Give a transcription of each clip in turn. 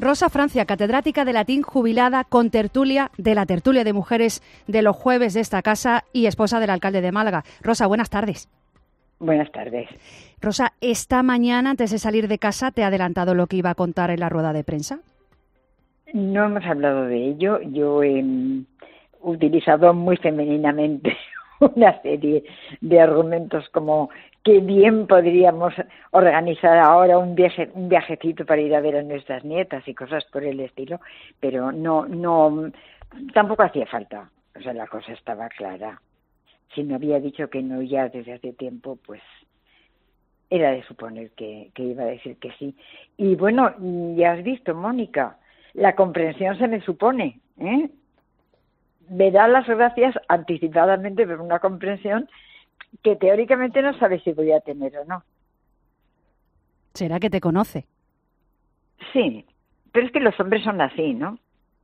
Rosa Francia, catedrática de latín, jubilada, contertulia de la tertulia de mujeres de los jueves de esta casa y esposa del alcalde de Málaga. Rosa, buenas tardes. Buenas tardes. Rosa, esta mañana, antes de salir de casa, ¿te ha adelantado lo que iba a contar en la rueda de prensa? No hemos hablado de ello. Yo he utilizado muy femeninamente una serie de argumentos como que bien podríamos organizar ahora un viajecito para ir a ver a nuestras nietas y cosas por el estilo, pero no, tampoco hacía falta. O sea, la cosa estaba clara. Si no había dicho que no ya desde hace tiempo, pues era de suponer que iba a decir que sí. Y bueno, ya has visto, Mónica, la comprensión se me supone, ¿eh? Me da las gracias anticipadamente por una comprensión que teóricamente no sabe si voy a tener o no. ¿Será que te conoce? Sí, pero es que los hombres son así, ¿no?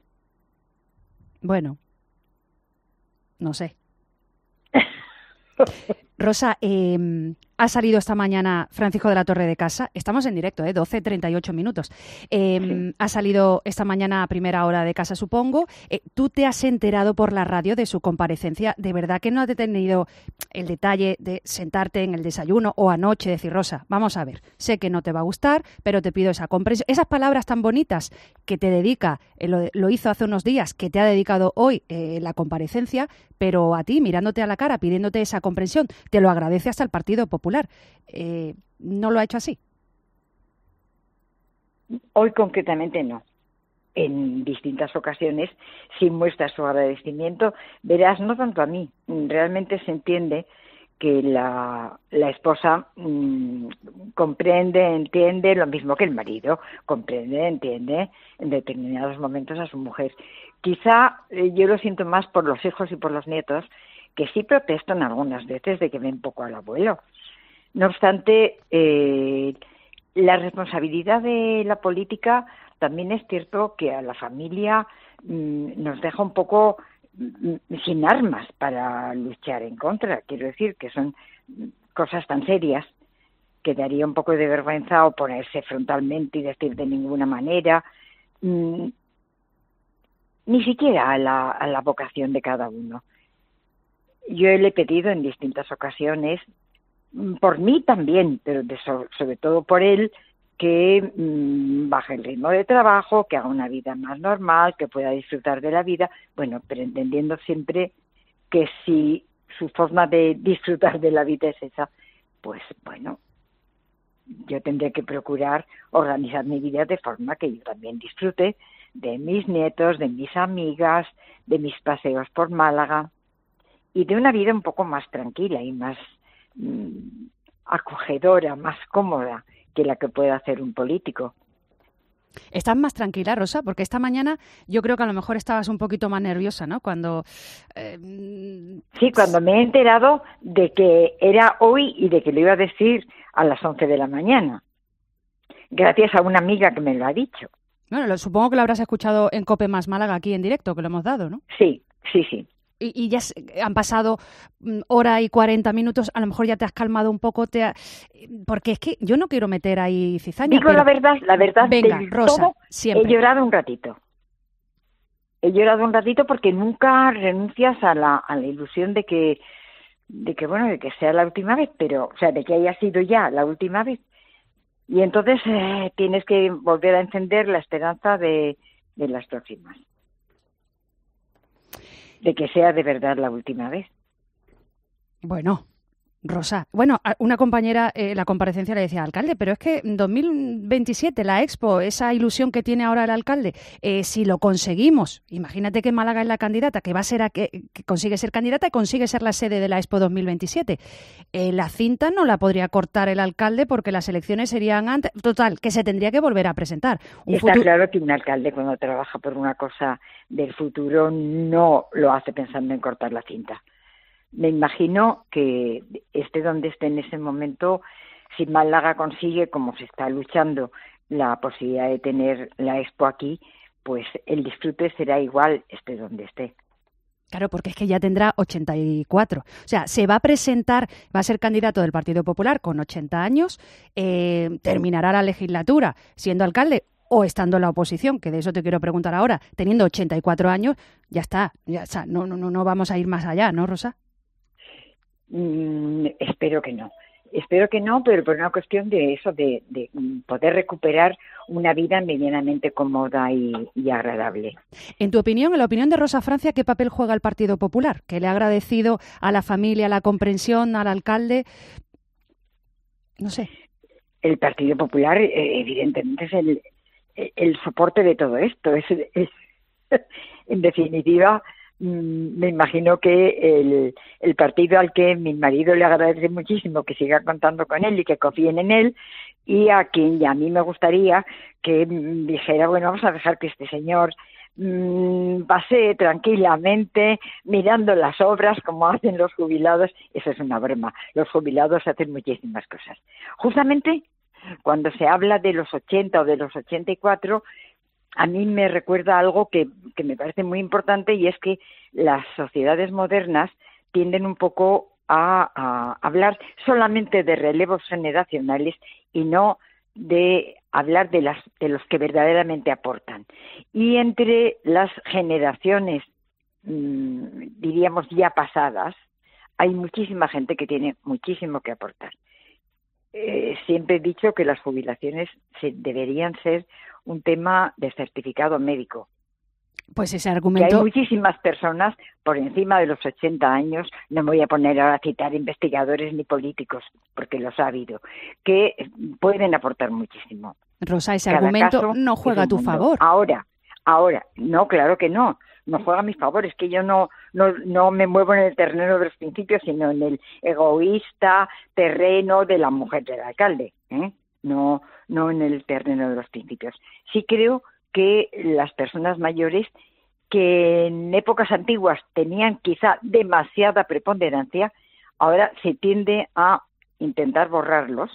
Bueno, no sé. Rosa, ha salido esta mañana Francisco de la Torre de Casa. Estamos en directo, 12:38 minutos. Sí. Ha salido esta mañana a primera hora de casa, supongo. ¿Tú te has enterado por la radio de su comparecencia? ¿De verdad que no has tenido el detalle de sentarte en el desayuno o anoche y decir, Rosa, vamos a ver, sé que no te va a gustar, pero te pido esa comprensión? Esas palabras tan bonitas que te dedica, lo hizo hace unos días, que te ha dedicado hoy la comparecencia, pero a ti, mirándote a la cara, pidiéndote esa comprensión, te lo agradece hasta el Partido Popular. ¿No lo ha hecho así? Hoy concretamente no. En distintas ocasiones sí muestra su agradecimiento. Verás, no tanto a mí. Realmente se entiende que la esposa comprende, entiende lo mismo que el marido. Comprende, entiende en determinados momentos a su mujer. Quizá yo lo siento más por los hijos y por los nietos, que sí protestan algunas veces de que ven poco al abuelo. No obstante, la responsabilidad de la política también es cierto que a la familia nos deja un poco sin armas para luchar en contra. Quiero decir que son cosas tan serias que daría un poco de vergüenza oponerse frontalmente y decir de ninguna manera, ni siquiera a la vocación de cada uno. Yo le he pedido en distintas ocasiones, por mí también, pero sobre todo por él, que baje el ritmo de trabajo, que haga una vida más normal, que pueda disfrutar de la vida, bueno, pero entendiendo siempre que si su forma de disfrutar de la vida es esa, pues bueno, yo tendré que procurar organizar mi vida de forma que yo también disfrute de mis nietos, de mis amigas, de mis paseos por Málaga y de una vida un poco más tranquila y más acogedora, más cómoda que la que puede hacer un político. ¿Estás más tranquila, Rosa? Porque esta mañana yo creo que a lo mejor estabas un poquito más nerviosa, ¿no? Cuando Sí, cuando me he enterado de que era hoy y de que lo iba a decir a las 11 de la mañana, gracias a una amiga que me lo ha dicho. Bueno, supongo que lo habrás escuchado en COPE más Málaga aquí en directo, que lo hemos dado, ¿no? Sí. Y ya han pasado hora y 40 minutos, a lo mejor ya te has calmado un poco, porque es que yo no quiero meter ahí cizaña. Digo pero... la verdad, venga, del Rosa, todo, siempre. He llorado un ratito porque nunca renuncias a la ilusión de que sea la última vez, pero, o sea, de que haya sido ya la última vez. Y entonces tienes que volver a encender la esperanza de las próximas. De que sea de verdad la última vez. Bueno, Rosa, una compañera, la comparecencia le decía, alcalde, pero es que 2027, la Expo, esa ilusión que tiene ahora el alcalde, si lo conseguimos, imagínate que Málaga es la candidata, que va a ser que consigue ser candidata y consigue ser la sede de la Expo 2027. La cinta no la podría cortar el alcalde porque las elecciones serían antes. Total, que se tendría que volver a presentar. Está claro que un alcalde cuando trabaja por una cosa del futuro no lo hace pensando en cortar la cinta. Me imagino que esté donde esté en ese momento, si Málaga consigue, como se está luchando, la posibilidad de tener la Expo aquí, pues el disfrute será igual esté donde esté. Claro, porque es que ya tendrá 84. O sea, se va a presentar, va a ser candidato del Partido Popular con 80 años, terminará la legislatura siendo alcalde o estando en la oposición, que de eso te quiero preguntar ahora, teniendo 84 años, ya está, no vamos a ir más allá, ¿no, Rosa? Espero que no. Espero que no, pero por una cuestión de eso, de poder recuperar una vida medianamente cómoda y agradable. En tu opinión, en la opinión de Rosa Francia, ¿qué papel juega el Partido Popular? ¿Que le ha agradecido a la familia la comprensión, al alcalde? No sé. El Partido Popular, evidentemente, es el soporte de todo esto. Es en definitiva, me imagino que el partido al que mi marido le agradece muchísimo que siga contando con él y que confíen en él, y a quien a mí me gustaría que dijera, bueno, vamos a dejar que este señor pase tranquilamente mirando las obras como hacen los jubilados. Eso es una broma. Los jubilados hacen muchísimas cosas. Justamente cuando se habla de los 80 o de los 84, a mí me recuerda algo que me parece muy importante, y es que las sociedades modernas tienden un poco a hablar solamente de relevos generacionales y no de hablar de los que verdaderamente aportan. Y entre las generaciones, diríamos ya pasadas, hay muchísima gente que tiene muchísimo que aportar. Siempre he dicho que las jubilaciones deberían ser un tema de certificado médico. Pues ese argumento... Que hay muchísimas personas por encima de los 80 años, no me voy a poner ahora a citar investigadores ni políticos, porque los ha habido, que pueden aportar muchísimo. Rosa, ese argumento no juega a tu favor. Ahora, no, claro que no juega a mi favor. Es que yo no me muevo en el terreno de los principios, sino en el egoísta terreno de la mujer del alcalde, no en el terreno de los principios. Sí creo que las personas mayores, que en épocas antiguas tenían quizá demasiada preponderancia, ahora se tiende a intentar borrarlos,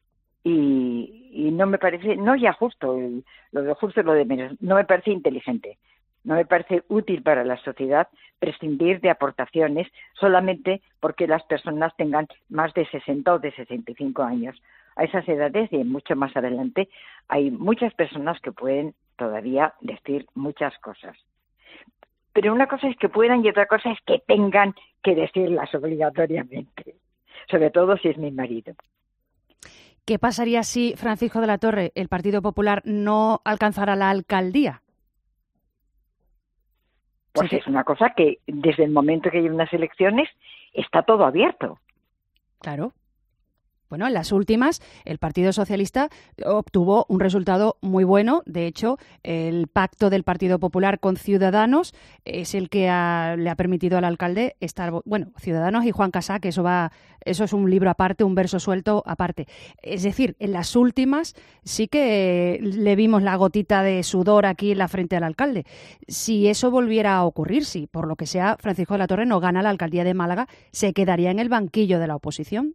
y no me parece, no ya justo, lo de justo es lo de menos, no me parece inteligente, no me parece útil para la sociedad prescindir de aportaciones solamente porque las personas tengan más de 60 o de 65 años. A esas edades y mucho más adelante hay muchas personas que pueden todavía decir muchas cosas. Pero una cosa es que puedan y otra cosa es que tengan que decirlas obligatoriamente, sobre todo si es mi marido. ¿Qué pasaría si, Francisco de la Torre, el Partido Popular no alcanzara la alcaldía? Pues es una cosa que desde el momento que hay unas elecciones está todo abierto. Claro. Bueno, en las últimas el Partido Socialista obtuvo un resultado muy bueno. De hecho, el pacto del Partido Popular con Ciudadanos es el que le ha permitido al alcalde estar... Bueno, Ciudadanos y Juan Casá, que eso es un libro aparte, un verso suelto aparte. Es decir, en las últimas sí que le vimos la gotita de sudor aquí en la frente al alcalde. Si eso volviera a ocurrir, si por lo que sea Francisco de la Torre no gana la alcaldía de Málaga, ¿se quedaría en el banquillo de la oposición?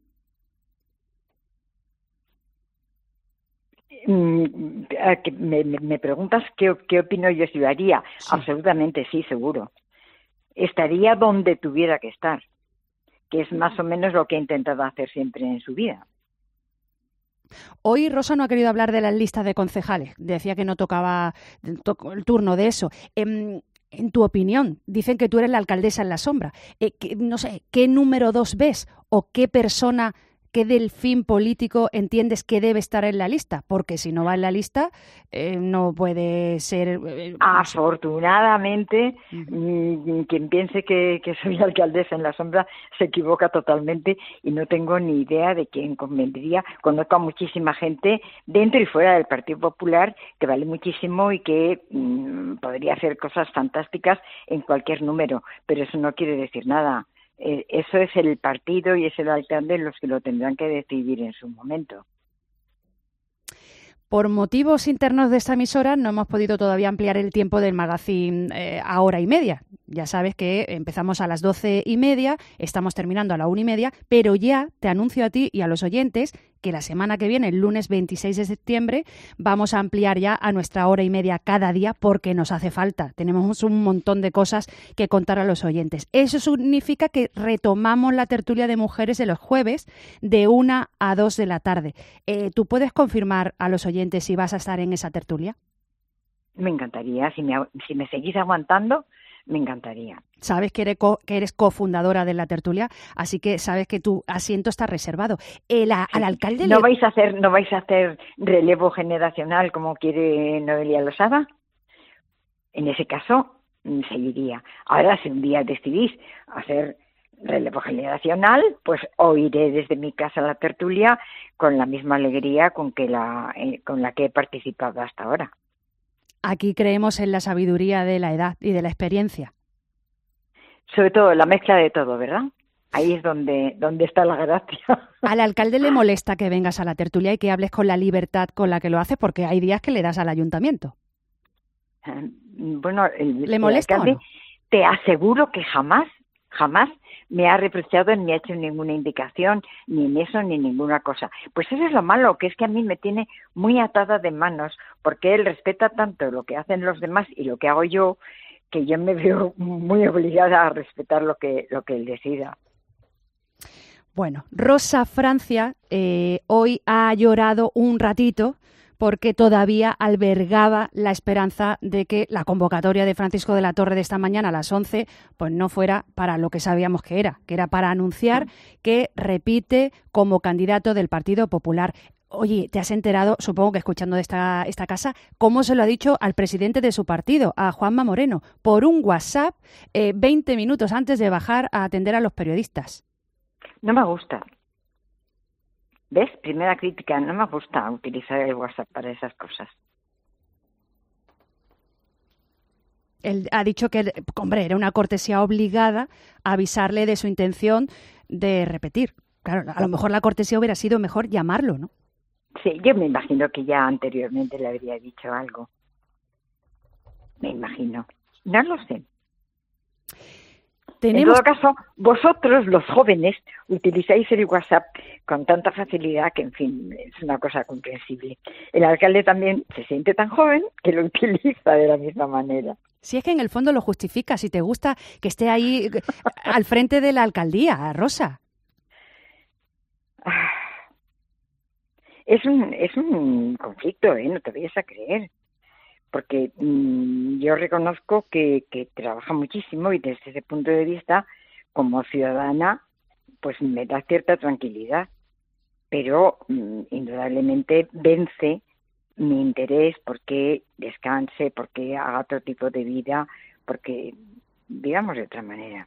Me preguntas qué opino yo si lo haría. Sí. Absolutamente sí, seguro. Estaría donde tuviera que estar, que es más o menos lo que he intentado hacer siempre en su vida. Hoy Rosa no ha querido hablar de las listas de concejales. Decía que no tocaba el turno de eso. En tu opinión, dicen que tú eres la alcaldesa en la sombra. No sé, ¿qué número 2 ves o qué persona... ¿Qué delfín político entiendes que debe estar en la lista? Porque si no va en la lista, no puede ser... Afortunadamente, quien piense que soy alcaldesa en la sombra se equivoca totalmente, y no tengo ni idea de quién convendría. Conozco a muchísima gente dentro y fuera del Partido Popular que vale muchísimo y que podría hacer cosas fantásticas en cualquier número, pero eso no quiere decir nada. Eso es el partido y es el alcalde los que lo tendrán que decidir en su momento. Por motivos internos de esta emisora no hemos podido todavía ampliar el tiempo del magazine a hora y media. Ya sabes que empezamos a las 12:30, estamos terminando a la 1:30, pero ya te anuncio a ti y a los oyentes que la semana que viene, el lunes 26 de septiembre, vamos a ampliar ya a nuestra 1:30 cada día porque nos hace falta. Tenemos un montón de cosas que contar a los oyentes. Eso significa que retomamos la tertulia de mujeres de los jueves de 1 a 2 de la tarde. ¿Tú puedes confirmar a los oyentes si vas a estar en esa tertulia? Me encantaría. Si me seguís aguantando, me encantaría. Sabes que eres cofundadora de la tertulia, así que sabes que tu asiento está reservado. Al alcalde ¿No vais a hacer relevo generacional como quiere Noelia Losada? En ese caso, seguiría. Ahora, si un día decidís hacer relevo generacional, pues oiré desde mi casa la tertulia con la misma alegría con la que he participado hasta ahora. Aquí creemos en la sabiduría de la edad y de la experiencia. Sobre todo la mezcla de todo, ¿verdad? Ahí es donde está la gracia. Al alcalde le molesta que vengas a la tertulia y que hables con la libertad con la que lo haces, porque hay días que le das al ayuntamiento. Bueno, ¿le molesta alcalde, o no? Te aseguro que jamás me ha reprochado ni ha hecho ninguna indicación, ni en eso, ni ninguna cosa. Pues eso es lo malo, que es que a mí me tiene muy atada de manos, porque él respeta tanto lo que hacen los demás y lo que hago yo, que yo me veo muy obligada a respetar lo que él decida. Bueno, Rosa Francia hoy ha llorado un ratito porque todavía albergaba la esperanza de que la convocatoria de Francisco de la Torre de esta mañana a las 11 pues no fuera para lo que sabíamos que era para anunciar que repite como candidato del Partido Popular. Oye, ¿te has enterado, supongo que escuchando de esta casa, cómo se lo ha dicho al presidente de su partido, a Juanma Moreno, por un WhatsApp 20 minutos antes de bajar a atender a los periodistas? No me gusta. ¿Ves? Primera crítica, no me gusta utilizar el WhatsApp para esas cosas. Él ha dicho que, hombre, era una cortesía obligada avisarle de su intención de repetir. Claro, a lo mejor la cortesía hubiera sido mejor llamarlo, ¿no? Sí, yo me imagino que ya anteriormente le habría dicho algo. Me imagino. No lo sé. En todo caso, vosotros, los jóvenes, utilizáis el WhatsApp con tanta facilidad que, en fin, es una cosa comprensible. El alcalde también se siente tan joven que lo utiliza de la misma manera. Si es que en el fondo lo justifica, si te gusta que esté ahí al frente de la alcaldía, Rosa. Es un conflicto, no te vayas a creer. Porque yo reconozco que trabaja muchísimo y desde ese punto de vista, como ciudadana, pues me da cierta tranquilidad. Pero indudablemente vence mi interés porque descanse, porque haga otro tipo de vida, porque vivamos de otra manera.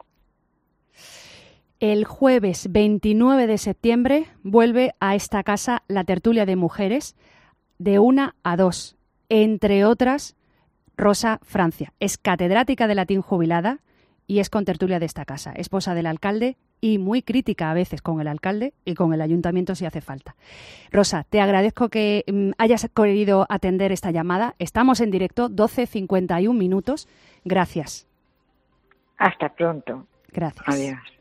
El jueves 29 de septiembre vuelve a esta casa la tertulia de mujeres de 1 a 2. Entre otras, Rosa Francia. Es catedrática de latín jubilada y es contertulia de esta casa, esposa del alcalde y muy crítica a veces con el alcalde y con el ayuntamiento si hace falta. Rosa, te agradezco que hayas querido atender esta llamada. Estamos en directo, 12:51 minutos. Gracias. Hasta pronto. Gracias. Adiós.